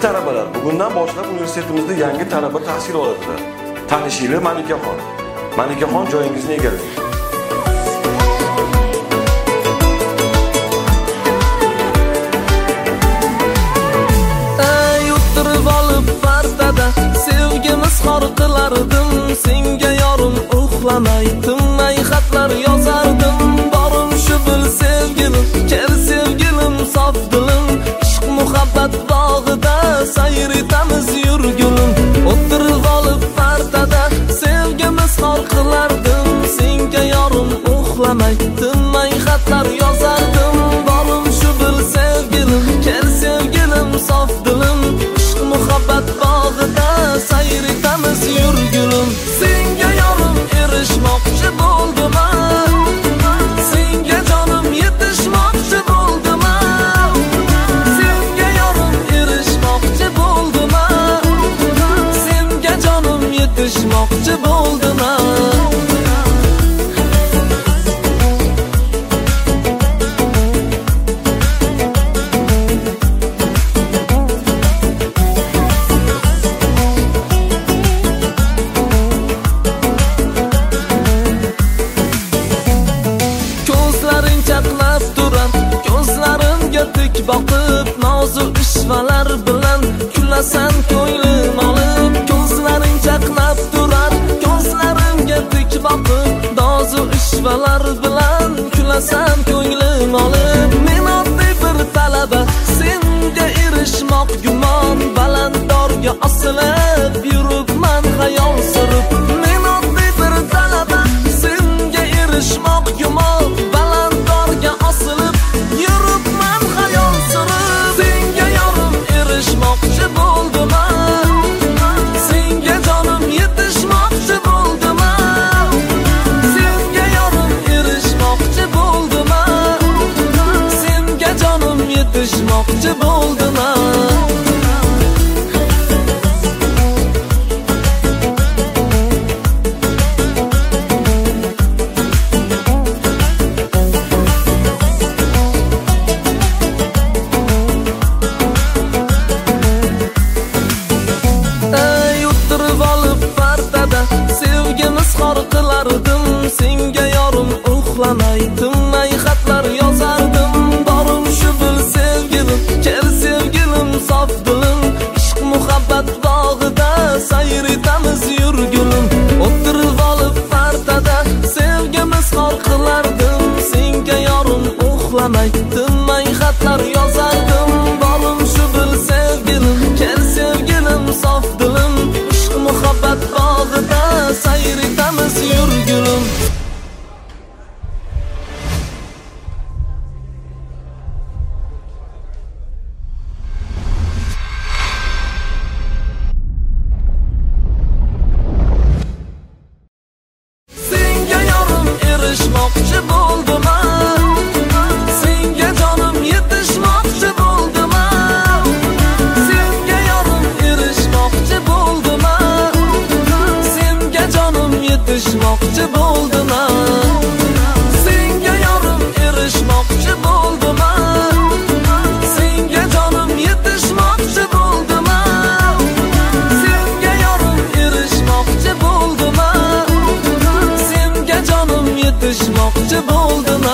talabalar, bugundan boshlab universitetimizda yangi talaba tahsil oladilar. Tanishinglar Malikaxon. Malikaxon joyingizni egallang. O'tirib olib partada sevgimiz xor qilardim. Senga yorim uxlamay, tinmay xatlar yozardim. Borim shu bil sevgilim, kel sevgilim, sof dilim. Ishq muhabbat bog'ida sayr etamiz yurgulim. O'tirib olib partada sevgimiz xor qilardim. Senga yorim uxlamay, tinmay xatlar yozardim. Borim shu bil sevgilim, kel sevgilim, sof dilim. Ishq muhabbat bog'ida sayr etamiz yurgulim. Senga yorim erishmoqchi bo'ldim, senga jonim yetishmoqchi bo'ldim. Senga yorim erishmoqchi bo'ldim, senga jonim yetishmoqchi bo'ldim. Boqib nozu ishvalar bilan kulasan ko'nglim olib. Ko'zlaring chaqnab turar, ko'zlarimga tik boqib nozu ishvalar bilan kulasan ko'nglim olib. Men oddiy bir talaba, senga erishmoq gumon, balandorga osilib yuribman xayol surib. Men oddiy bir talaba, senga erishmoq gumon, balandorga osilib yuribman xayol surib. Senga yorim erishmoqchi bo'ldim, senga jonim yetishmoqchi bo'ldim. Senga yorim erishmoqchi bo'ldim, senga jonim yetishmoqchi bo'ldim. Senga yorim uxlamay, tinmay xatlar yozardim. Borim shu bil sevgilim, kel sevgilim, sof dilim. Ishq muhabbat bog'ida sayr etamiz yurgulim. O'tirib olib partada sevgimiz xor qilardim. Senga yorim uxlamay, tinmay xatlar yozardim. Borim shu bil sevgilim, kel sevgilim, sof dilim. Ishq muhabbat bog'ida sayr etamiz yurgulim. Senga yorim erishmoqchi bo'ldim, senga jonim yetishmoqchi bo'ldim. Senga yorim erishmoqchi bo'ldim, senga jonim yetishmoqchi bo'ldim. Senga yorim erishmoqchi bo'ldim, senga jonim yetishmoqchi bo'ldim. Senga yorim erishmoqchi bo'ldim, senga jonim yetishmoqchi bo'ldim.